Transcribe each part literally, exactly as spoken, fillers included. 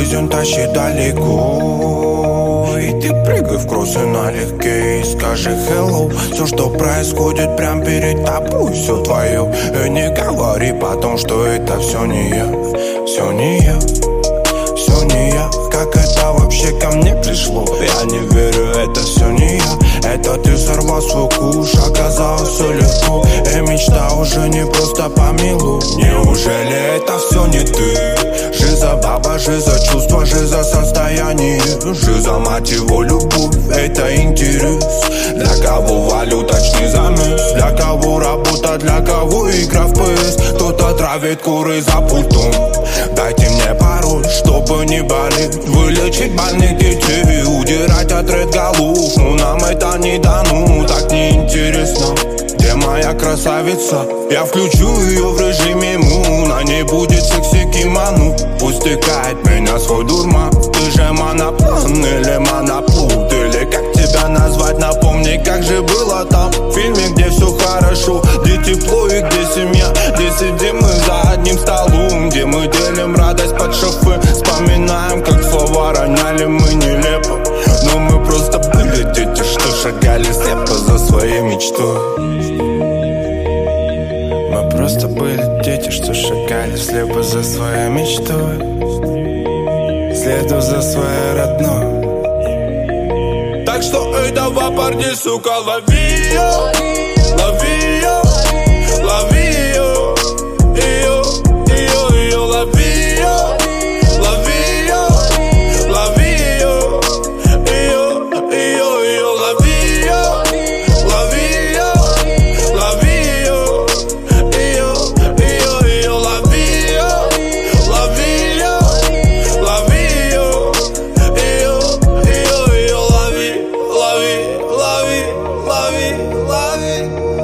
жизнь он тащит далеко. И ты прыгай в кроссы налегке и скажи hello. Все, что происходит прям перед тобой, все твое. И не говори потом, что это все не я. Все не я, все не я. Как это вообще ко мне пришло? Я не верю, это все не я. Это ты сорвал свой куш, оказалось все легко. И мечта уже не просто помилуй. Неужели это все не ты? Жиза баба, жиза чувства, жиза состояние, жиза мать его любовь, это интерес. Для кого валюточный замес, для кого работа, для кого игра в пэ эс. Кто-то травит куры за пультом. Дайте мне пароль, чтобы не болеть, вылечить больных детей, удирать от ред голов. Но нам это не дано, так неинтересно. Где моя красавица? Я включу ее в режиме мун. На ней будет секси-кимоно. Пусть тыкает меня свой дурман. Ты же моноплан или моноплут, или как тебя назвать? Напомни, как же было там в фильме, где все хорошо, где тепло и где семья, где сидим мы за одним столом, где мы делим радость под шофе. Вспоминаем, как слова роняли мы нелепо, но мы просто были дети, что шагали слепо за своей мечтой. Мы просто были дети, что шагали слепо за своей мечтой, следуя за своей родной. Так что, эй, давай, парни, сука, лови ее, лови ее, лови ее, ее, ее, ее, лови ее, лови ее, лови ее, ее, ее, ее, лови ее, лови ее, лови ее, ее, ее, ее, лови ее, лови ее, лови ее, ее, ее, ее, лови, лови, лови, лови, лови.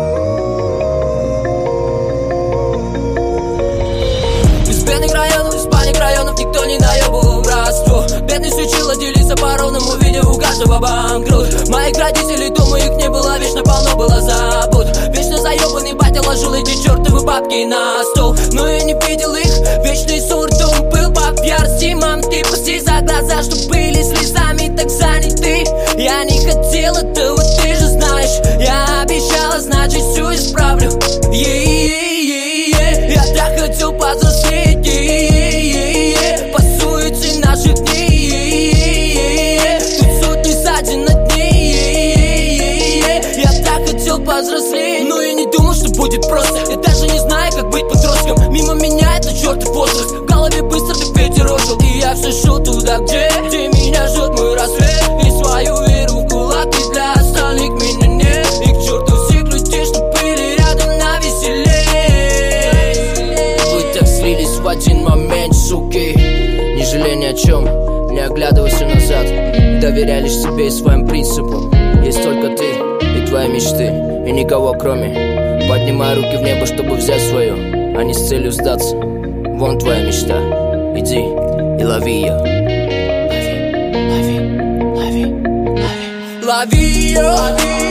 Из бедных районов, из паник районов никто не наебывал братство. Бедный сучила делиться по-ровному, видя у каждого банкрот. Моих родителей дома их не было, вечно полно было забот. Вечно заебанный батя ложил эти чертовы бабки на стол. Но я не видел их, вечный сурдом был по ярости. Мам, ты пусти за глаза, что были слезами так заняты. Я не хотел этого, ты же знаешь. Я обещала, значит все исправлю. Е-е-е-е. Я так хотел повзрослеть. По суете наших дней. Тут сотни ссадин на дне. Я так хотел повзрослеть, но я не думал, что будет просто. Я даже не знаю, как быть подростком. Мимо меня это чертов возраст. В голове быстро ты ветерочил. И я все шел туда, где, где меня ждет мой рассвет. И свою веру в кулак, и для остальных меня нет. И к черту всех людей, что были рядом на веселее. Вы так слились в один момент, суки. Не жалей ни о чем, не оглядывайся назад. Доверяй лишь себе и своим принципам. Есть только ты и твои мечты, и никого кроме. Поднимай руки в небо, чтобы взять свое, а не с целью сдаться. Вон твоя мечта, иди и лови ее. Лови, лови, лови, лови. Лови ее.